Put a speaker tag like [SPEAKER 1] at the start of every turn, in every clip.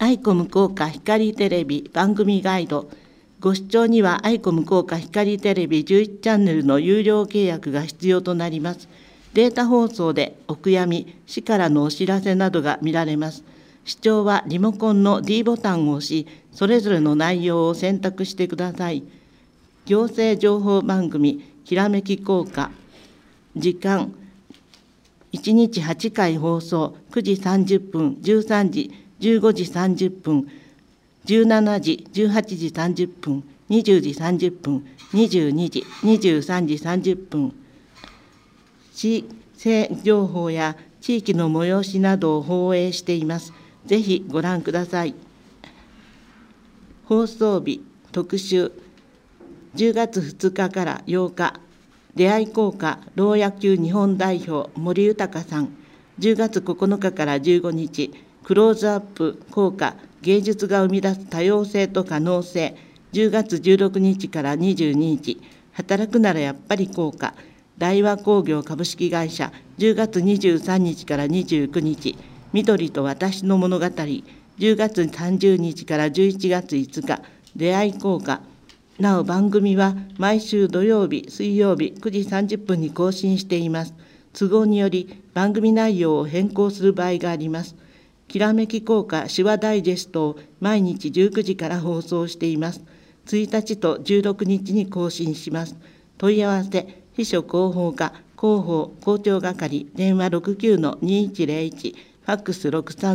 [SPEAKER 1] アイコム効果光テレビ番組ガイド。ご視聴にはアイコム効果光テレビ11チャンネルの有料契約が必要となります。データ放送でお悔やみ、市からのお知らせなどが見られます。視聴はリモコンの D ボタンを押し、それぞれの内容を選択してください。行政情報番組きらめき効果。時間、1日8回放送、9時30分、13時、15時30分、17時、18時30分、20時30分、22時、23時30分。市政情報や地域の催しなどを放映しています。ぜひご覧ください。放送日、特集、10月2日から8日、出会い効果老野球日本代表森豊さん。10月9日から15日、クローズアップ効果芸術が生み出す多様性と可能性。10月16日から22日、働くならやっぱり効果大和工業株式会社。10月23日から29日、緑と私の物語。10月30日から11月5日、出会い効果。なお番組は毎週土曜日、水曜日9時30分に更新しています。都合により番組内容を変更する場合があります。きらめき効果手話ダイジェストを毎日19時から放送しています。1日と16日に更新します。問い合わせ、秘書広報課広報広聴係、電話 69-2101、ファックス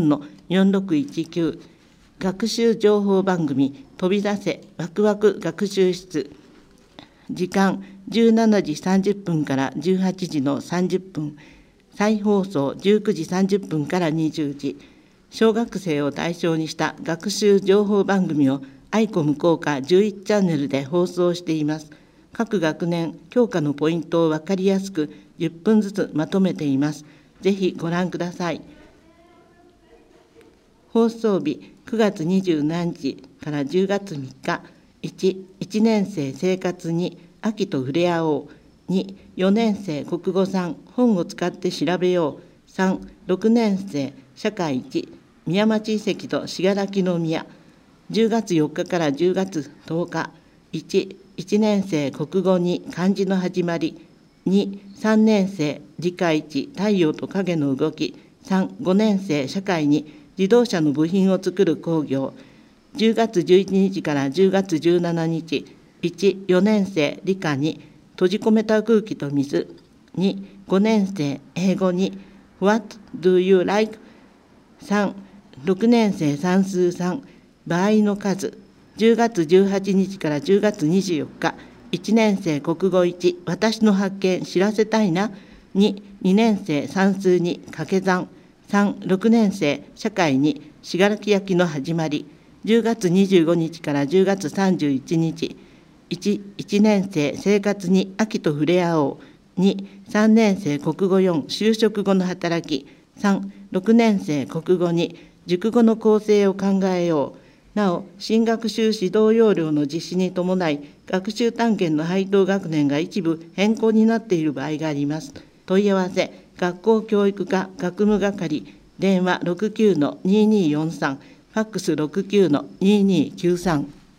[SPEAKER 1] 63-4619。学習情報番組飛び出せワクワク学習室。時間17時30分から18時の30分。再放送19時30分から20時。小学生を対象にした学習情報番組をアイコム効果11チャンネルで放送しています。各学年教科のポイントを分かりやすく10分ずつまとめています。ぜひご覧ください。放送日9月27日から10月3日。1年生生活に秋と触れ合おう。2、4年生国語3、本を使って調べよう。3、6年生社会1、宮町遺跡と信楽宮。10月4日から10月10日。1年生国語2、漢字の始まり。2、3年生理科1、太陽と影の動き。3、5年生社会2、自動車の部品を作る工業。10月11日から10月17日。1、4年生理科2、閉じ込めた空気と水。2、5年生英語2、What do you like? 3、6年生算数3、場合の数。10月18日から10月24日。1年生国語1、私の発見知らせたいな。2、2年生算数2、掛け算。3、6年生社会2、信楽焼の始まり。10月25日から10月31日。1年生生活に秋と触れ合おう。2、3年生国語4、就職後の働き。3、6年生国語2、熟語の構成を考えよう。なお、新学習指導要領の実施に伴い、学習単元の配当学年が一部変更になっている場合があります。問い合わせ、学校教育課学務係、電話 69-2243、ファックス 69-2293。